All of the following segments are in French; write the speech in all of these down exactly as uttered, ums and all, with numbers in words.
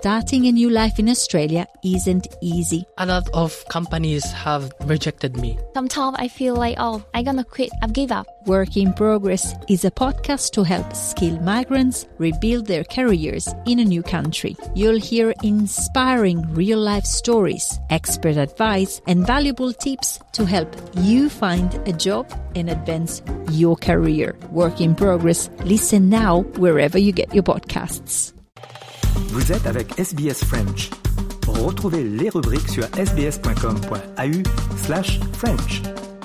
starting a new life in Australia isn't easy. A lot of companies have rejected me. Sometimes I feel like, oh, I'm gonna quit, I've give up. Work in Progress is a podcast to help skilled migrants rebuild their careers in a new country. You'll hear inspiring real-life stories, expert advice, and valuable tips to help you find a job and advance your career. Work in Progress. Listen now wherever you get your podcasts. Vous êtes avec S B S French. Retrouvez les rubriques sur sbs.com.au slash French.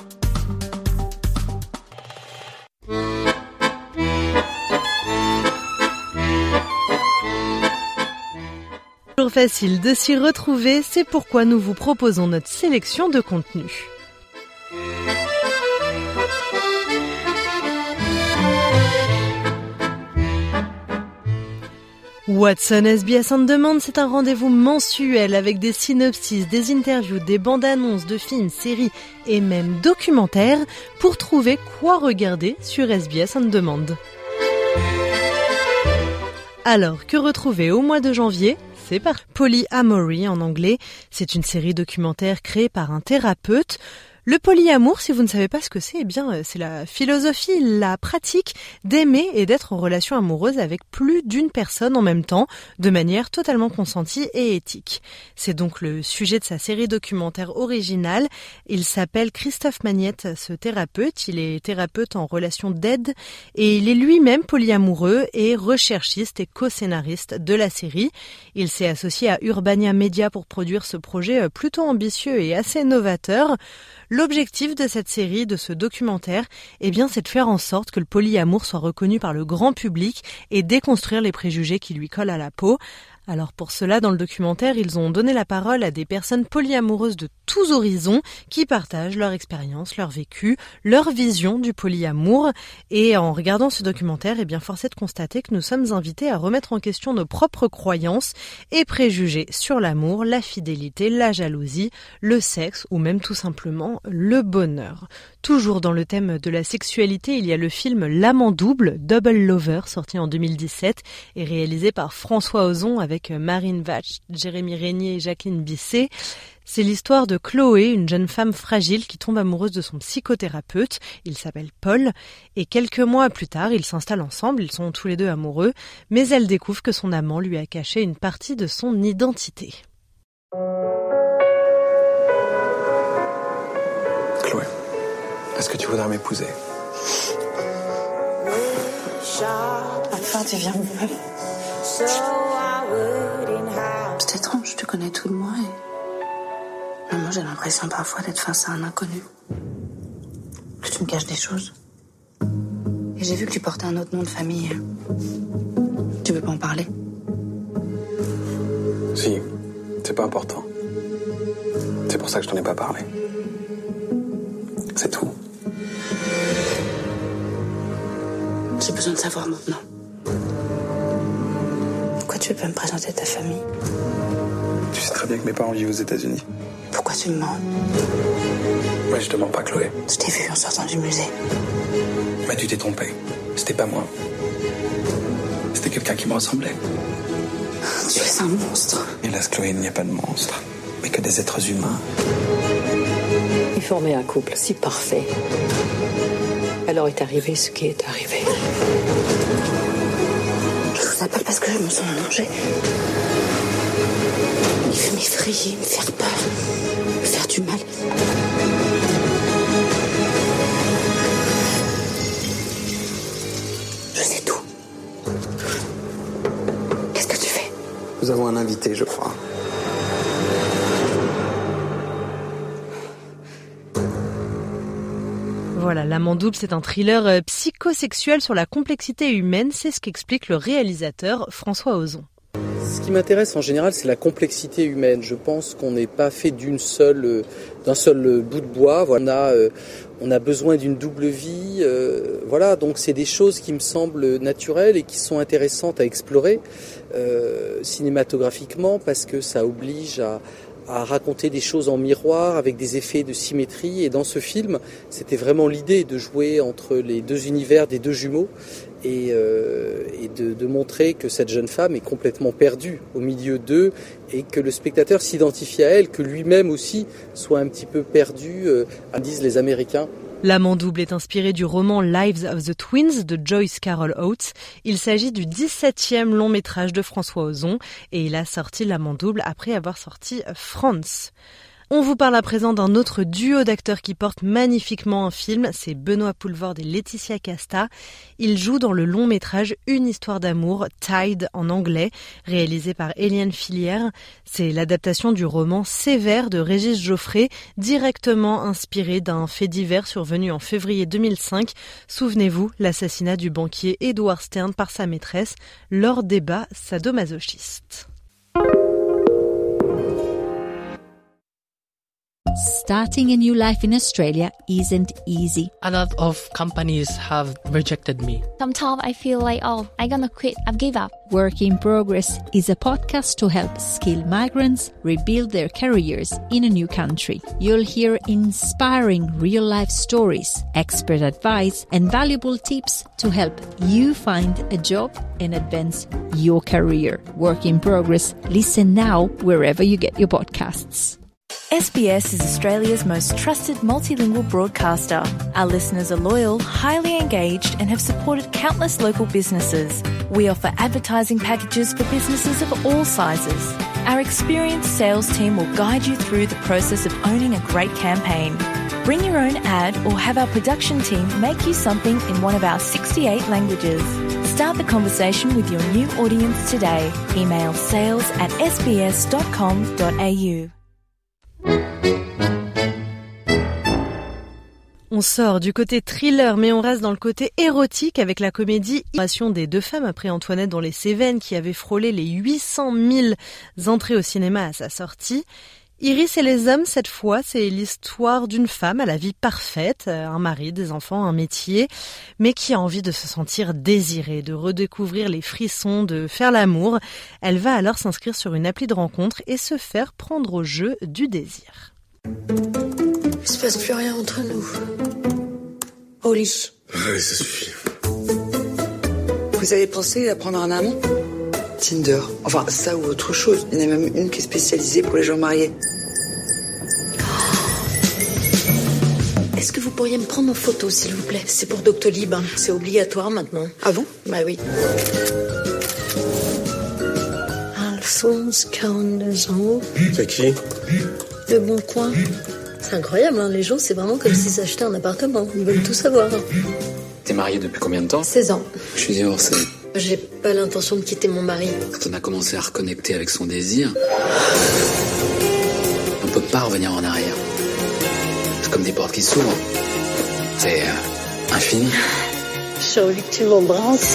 Toujours facile de s'y retrouver, c'est pourquoi nous vous proposons notre sélection de contenus. Watson S B S On Demand, c'est un rendez-vous mensuel avec des synopsis, des interviews, des bandes annonces de films, séries et même documentaires pour trouver quoi regarder sur S B S On Demand. Alors, que retrouver au mois de janvier ? C'est par Polyamory en anglais. C'est une série documentaire créée par un thérapeute. Le polyamour, si vous ne savez pas ce que c'est, eh bien, c'est la philosophie, la pratique d'aimer et d'être en relation amoureuse avec plus d'une personne en même temps, de manière totalement consentie et éthique. C'est donc le sujet de sa série documentaire originale. Il s'appelle Christophe Magnette, ce thérapeute. Il est thérapeute en relation d'aide et il est lui-même polyamoureux et recherchiste et co-scénariste de la série. Il s'est associé à Urbania Media pour produire ce projet plutôt ambitieux et assez novateur. L'objectif de cette série, de ce documentaire, eh bien, c'est de faire en sorte que le polyamour soit reconnu par le grand public et déconstruire les préjugés qui lui collent à la peau. Alors pour cela, dans le documentaire, ils ont donné la parole à des personnes polyamoureuses de tous horizons qui partagent leur expérience, leur vécu, leur vision du polyamour. Et en regardant ce documentaire, eh bien, force est de constater que nous sommes invités à remettre en question nos propres croyances et préjugés sur l'amour, la fidélité, la jalousie, le sexe ou même tout simplement le bonheur. Toujours dans le thème de la sexualité, il y a le film L'amant double, Double Lover, sorti en deux mille dix-sept et réalisé par François Ozon avec Marine Vach, Jérémy Régnier et Jacqueline Bisset. C'est l'histoire de Chloé, une jeune femme fragile qui tombe amoureuse de son psychothérapeute. Il s'appelle Paul. Et quelques mois plus tard, ils s'installent ensemble, ils sont tous les deux amoureux, mais elle découvre que son amant lui a caché une partie de son identité. Chloé, est-ce que tu voudrais m'épouser ? Enfin, tu viens me voir. C'est étrange, tu connais tout de moi et... Moi, j'ai l'impression parfois d'être face à un inconnu. Que tu me caches des choses. Et j'ai vu que tu portais un autre nom de famille. Tu veux pas en parler ? Si, c'est pas important. C'est pour ça que je t'en ai pas parlé. C'est tout. J'ai besoin de savoir maintenant. Pourquoi tu veux pas me présenter ta famille ? Tu sais très bien que mes parents vivent aux États-Unis. Pourquoi tu me mens ? Moi, je te mens pas, Chloé. Je t'ai vu en sortant du musée. Mais tu t'es trompée. C'était pas moi. C'était quelqu'un qui me ressemblait. Tu es un monstre. Hélas, Chloé, il n'y a pas de monstre, mais que des êtres humains. Ils formaient un couple si parfait. Alors est arrivé ce qui est arrivé. Je vous appelle parce que je me sens en danger. Il veut m'effrayer, me faire peur, me faire du mal. Je sais tout. Qu'est-ce que tu fais ? Nous avons un invité, je crois. Voilà, L'amant double, c'est un thriller psychosexuel sur la complexité humaine. C'est ce qu'explique le réalisateur François Ozon. Ce qui m'intéresse en général, c'est la complexité humaine. Je pense qu'on n'est pas fait d'une seule, d'un seul bout de bois. Voilà, on a, euh, on a besoin d'une double vie. Euh, voilà, donc c'est des choses qui me semblent naturelles et qui sont intéressantes à explorer euh, cinématographiquement parce que ça oblige à à raconter des choses en miroir avec des effets de symétrie. Et dans ce film, c'était vraiment l'idée de jouer entre les deux univers des deux jumeaux et, euh, et de, de montrer que cette jeune femme est complètement perdue au milieu d'eux et que le spectateur s'identifie à elle, que lui-même aussi soit un petit peu perdu, euh, disent les Américains. L'amant double est inspiré du roman Lives of the Twins de Joyce Carol Oates. Il s'agit du dix-septième long métrage de François Ozon et il a sorti l'amant double après avoir sorti France. On vous parle à présent d'un autre duo d'acteurs qui porte magnifiquement un film, c'est Benoît Poelvoorde et Laetitia Casta. Ils jouent dans le long métrage Une histoire d'amour, Tide en anglais, réalisé par Éliane Filière. C'est l'adaptation du roman Sévère de Régis Geoffrey, directement inspiré d'un fait divers survenu en février deux mille cinq. Souvenez-vous, l'assassinat du banquier Edward Stern par sa maîtresse lors d'ébats sadomasochistes. Starting a new life in Australia isn't easy. A lot of companies have rejected me. Sometimes I feel like, oh, I'm gonna quit. I've give up. Work in Progress is a podcast to help skilled migrants rebuild their careers in a new country. You'll hear inspiring real-life stories, expert advice, and valuable tips to help you find a job and advance your career. Work in Progress. Listen now wherever you get your podcasts. S B S is Australia's most trusted multilingual broadcaster. Our listeners are loyal, highly engaged, and have supported countless local businesses. We offer advertising packages for businesses of all sizes. Our experienced sales team will guide you through the process of owning a great campaign. Bring your own ad or have our production team make you something in one of our sixty-eight languages. Start the conversation with your new audience today. Email sales at s b s dot com dot a u. On sort du côté thriller, mais on reste dans le côté érotique avec la comédie Passion des deux femmes après Antoinette dans les Cévennes qui avait frôlé les huit cent mille entrées au cinéma à sa sortie. Iris et les hommes, cette fois, c'est l'histoire d'une femme à la vie parfaite, un mari, des enfants, un métier, mais qui a envie de se sentir désirée, de redécouvrir les frissons, de faire l'amour. Elle va alors s'inscrire sur une appli de rencontre et se faire prendre au jeu du désir. Il se passe plus rien entre nous. Au lit. Allez, ça suffit. Vous avez pensé à prendre un amant ? Tinder. Enfin, ça ou autre chose. Il y en a même une qui est spécialisée pour les gens mariés. Est-ce que vous pourriez me prendre en photo, s'il vous plaît ? C'est pour Doctolib. Hein. C'est obligatoire maintenant. Ah bon ? Bah oui. Alphonse, quarante-deux ans. C'est qui ? Le Bon Coin. C'est incroyable, hein. Les gens, c'est vraiment comme s'ils achetaient un appartement. Ils veulent tout savoir. T'es mariée depuis combien de temps ? seize ans. Je suis divorcée. J'ai pas l'intention de quitter mon mari. Quand on a commencé à reconnecter avec son désir, on peut pas revenir en arrière. C'est comme des portes qui s'ouvrent. C'est euh, infini. J'ai envie que tu m'embrasses.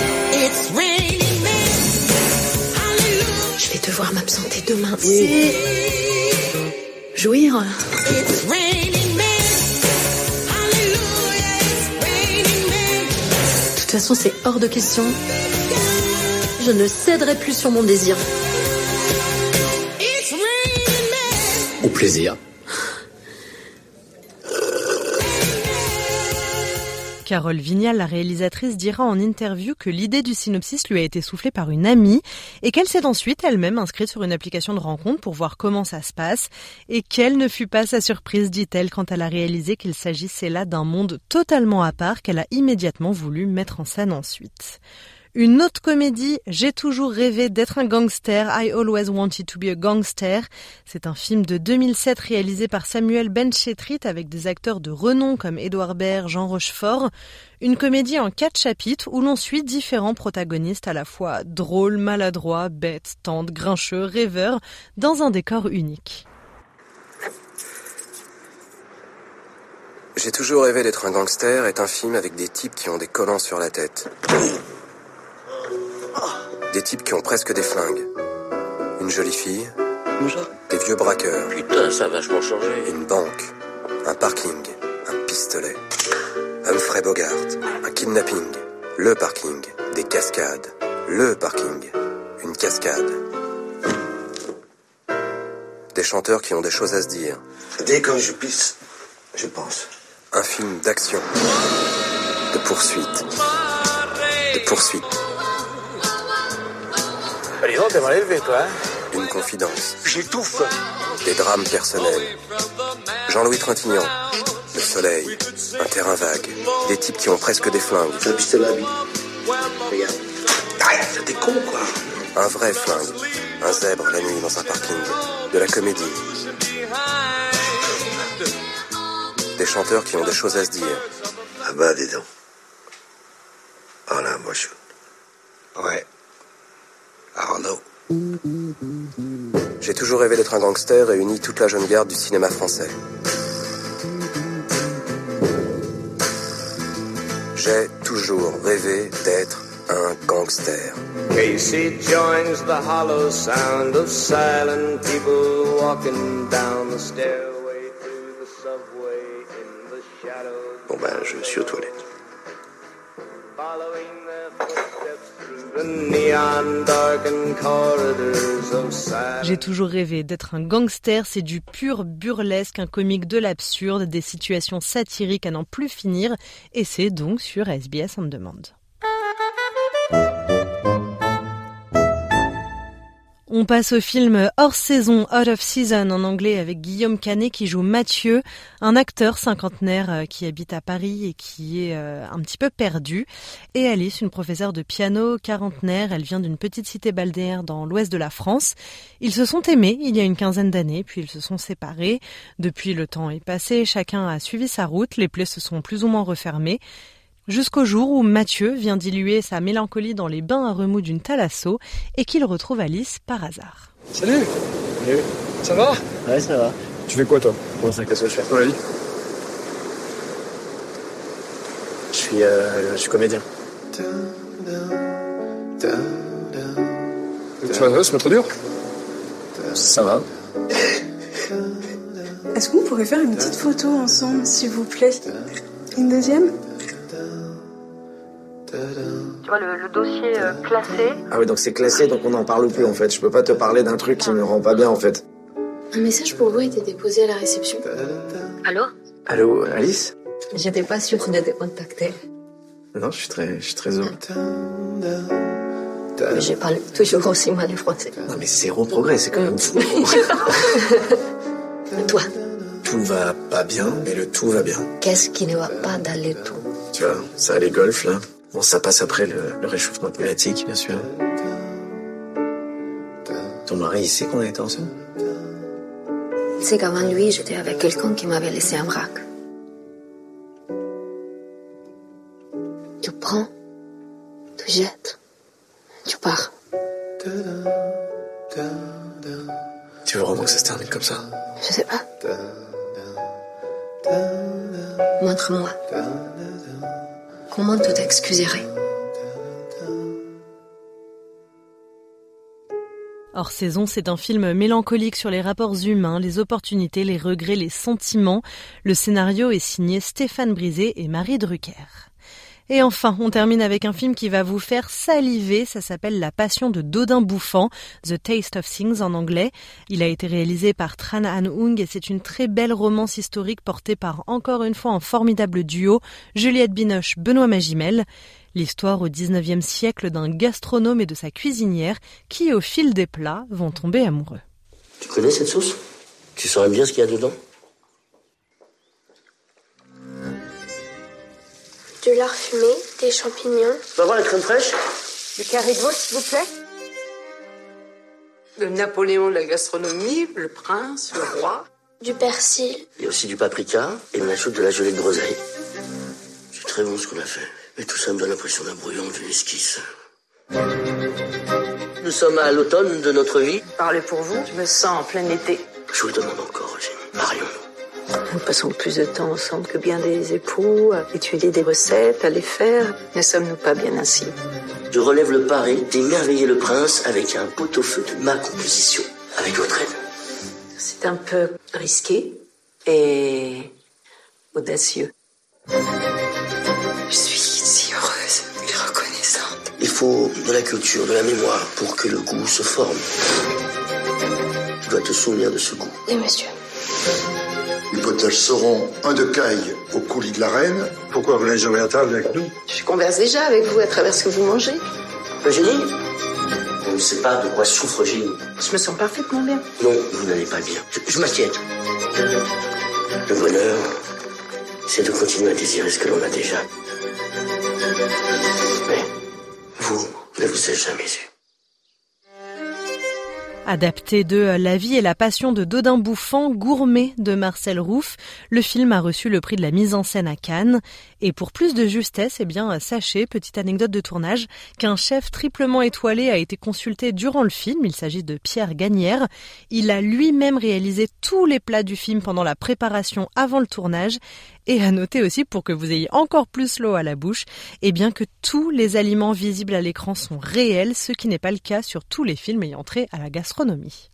Je vais devoir m'absenter demain. Oui. Jouir. De toute façon, c'est hors de question. Je ne céderai plus sur mon désir. Au plaisir. Carole Vignal, la réalisatrice, dira en interview que l'idée du synopsis lui a été soufflée par une amie et qu'elle s'est ensuite elle-même inscrite sur une application de rencontre pour voir comment ça se passe et quelle ne fut pas sa surprise, dit-elle, quand elle a réalisé qu'il s'agissait là d'un monde totalement à part qu'elle a immédiatement voulu mettre en scène ensuite. Une autre comédie, J'ai toujours rêvé d'être un gangster, I always wanted to be a gangster. C'est un film de deux mille sept réalisé par Samuel Benchetrit avec des acteurs de renom comme Édouard Baird, Jean Rochefort. Une comédie en quatre chapitres où l'on suit différents protagonistes à la fois drôles, maladroits, bêtes, tendres, grincheux, rêveurs, dans un décor unique. J'ai toujours rêvé d'être un gangster est un film avec des types qui ont des collants sur la tête. Des types qui ont presque des flingues. Une jolie fille. Bonjour. Des vieux braqueurs. Putain, ça a vachement changé. Une banque. Un parking. Un pistolet. Humphrey Bogart. Un kidnapping. Le parking. Des cascades. Le parking. Une cascade. Des chanteurs qui ont des choses à se dire. Dès que je pisse, je pense. Un film d'action. De poursuite. De poursuite. Allez, non, t'es mal élevé, toi, hein? Une confidence. J'étouffe. Des drames personnels. Jean-Louis Trintignant. Le soleil. Un terrain vague. Des types qui ont presque des flingues. Un pistolet à billes. Regarde. Ah, t'es con, quoi. Un vrai flingue. Un zèbre la nuit dans un parking. De la comédie. Des chanteurs qui ont des choses à se dire. Ah bah, dis donc. Oh là, moi, je... Ouais. Arnaud. J'ai toujours rêvé d'être un gangster et uni toute la jeune garde du cinéma français. J'ai toujours rêvé d'être un gangster. Casey joins the hollow sound of silent people walking down the stairway to the subway in the shadows. Bon ben, je suis aux toilettes. Following their footsteps through the neon darkened corridors of silence. J'ai toujours rêvé d'être un gangster, c'est du pur burlesque, un comique de l'absurde, des situations satiriques à n'en plus finir, et c'est donc sur S B S On Demand. On passe au film hors saison, Out of Season en anglais, avec Guillaume Canet qui joue Mathieu, un acteur cinquantenaire qui habite à Paris et qui est un petit peu perdu. Et Alice, une professeure de piano quarantenaire, elle vient d'une petite cité balnéaire dans l'ouest de la France. Ils se sont aimés il y a une quinzaine d'années, puis ils se sont séparés. Depuis, le temps est passé, chacun a suivi sa route, les plaies se sont plus ou moins refermées. Jusqu'au jour où Mathieu vient diluer sa mélancolie dans les bains à remous d'une thalasso et qu'il retrouve Alice par hasard. Salut. Salut. Ça va? Ouais, ça va. Tu fais quoi, toi? Comment ça, qu'est-ce que je fais? Dans la vie? Je suis, euh, je suis comédien. Tu m'adresses, c'est pas trop dur? Ça va. Est-ce qu'on pourrait faire une petite photo ensemble, s'il vous plaît? Une deuxième? Tu vois, le, le dossier euh, classé. Ah oui, donc c'est classé, donc on n'en parle plus en fait. Je peux pas te parler d'un truc qui me rend pas bien en fait. Un message pour vous a été déposé à la réception. Allô? Allô, Alice? J'étais pas sûre de te contacter. Non, je suis très, je suis très heureux. Mais je parle toujours aussi mal le français. Non mais zéro progrès, c'est quand même fou. Toi? Tout va pas bien, mais le tout va bien. Qu'est-ce qui ne va pas dans le tout? Tu vois, ça les golfs là. Bon, ça passe après le, le réchauffement climatique, bien sûr. Ton mari, il sait qu'on a été ensemble? Il sait qu'avant lui, j'étais avec quelqu'un qui m'avait laissé en vrac. Tu prends, tu jettes, tu pars. Tu veux vraiment que ça se termine comme ça? Je sais pas. Montre-moi. Comment tu t'excuserais? Hors saison, c'est un film mélancolique sur les rapports humains, les opportunités, les regrets, les sentiments. Le scénario est signé Stéphane Brisé et Marie Drucker. Et enfin, on termine avec un film qui va vous faire saliver. Ça s'appelle La Passion de Dodin Bouffant, The Taste of Things en anglais. Il a été réalisé par Tran Anh Hung et c'est une très belle romance historique portée par encore une fois un formidable duo, Juliette Binoche, Benoît Magimel. L'histoire au dix-neuvième siècle d'un gastronome et de sa cuisinière qui, au fil des plats, vont tomber amoureux. Tu connais cette sauce? Tu saurais bien ce qu'il y a dedans? De lard fumé, des champignons. Tu vas voir la crème fraîche? Du carré de veau, s'il vous plaît. Le Napoléon de la gastronomie, le prince, le roi. Du persil. Il y a aussi du paprika et on ajoute de la gelée de groseille. C'est très bon ce qu'on a fait. Mais tout ça me donne l'impression d'un brouillon d'une esquisse. Nous sommes à l'automne de notre vie. Parlez pour vous, je me sens en plein été. Je vous le demande encore, Eugénie. Marions-nous. Nous passons plus de temps ensemble que bien des époux, à étudier des recettes, à les faire. Ne sommes-nous pas bien ainsi? Je relève le pari d'émerveiller le prince avec un pot-au-feu de ma composition, avec votre aide. C'est un peu risqué et audacieux. Je suis si heureuse et reconnaissante. Il faut de la culture, de la mémoire pour que le goût se forme. Tu dois te souvenir de ce goût. Oui, monsieur. Les potages seront un de caille au coulis de la reine. Pourquoi vous n'êtes jamais à table avec nous? Je Je converse déjà avec vous à travers ce que vous mangez. Eugénie, on ne sait pas de quoi souffre Eugénie. Je me sens parfaitement bien. Non, vous n'allez pas bien. Je, je m'inquiète. Le bonheur, c'est de continuer à désirer ce que l'on a déjà. Mais vous ne vous êtes jamais eu. Adapté de La vie et la passion de Dodin Bouffant, Gourmet de Marcel Rouff, le film a reçu le prix de la mise en scène à Cannes. Et pour plus de justesse, eh bien, sachez, petite anecdote de tournage, qu'un chef triplement étoilé a été consulté durant le film. Il s'agit de Pierre Gagnère. Il a lui-même réalisé tous les plats du film pendant la préparation avant le tournage. Et à noter aussi, pour que vous ayez encore plus l'eau à la bouche, eh bien que tous les aliments visibles à l'écran sont réels, ce qui n'est pas le cas sur tous les films ayant trait à la gastronomie.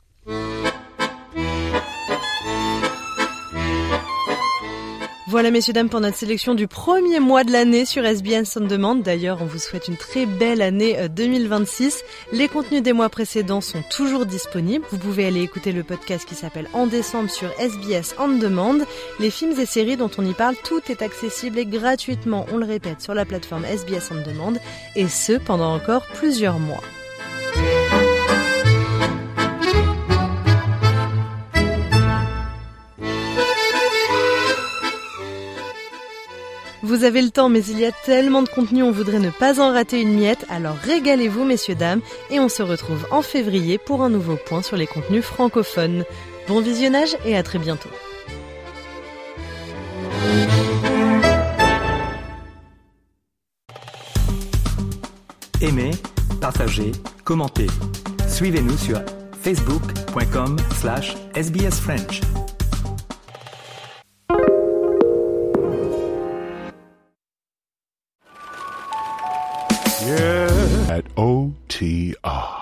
Voilà messieurs dames pour notre sélection du premier mois de l'année sur S B S On Demand. D'ailleurs, on vous souhaite une très belle année deux mille vingt-six. Les contenus des mois précédents sont toujours disponibles. Vous pouvez aller écouter le podcast qui s'appelle En décembre sur S B S On Demand. Les films et séries dont on y parle, tout est accessible et gratuitement, on le répète, sur la plateforme S B S On Demand, et ce pendant encore plusieurs mois. Vous avez le temps, mais il y a tellement de contenu, on voudrait ne pas en rater une miette. Alors régalez-vous, messieurs, dames, et on se retrouve en février pour un nouveau point sur les contenus francophones. Bon visionnage et à très bientôt. Aimez, partagez, commentez. Suivez-nous sur facebook point com slash S B S French. Yeah. At O T R.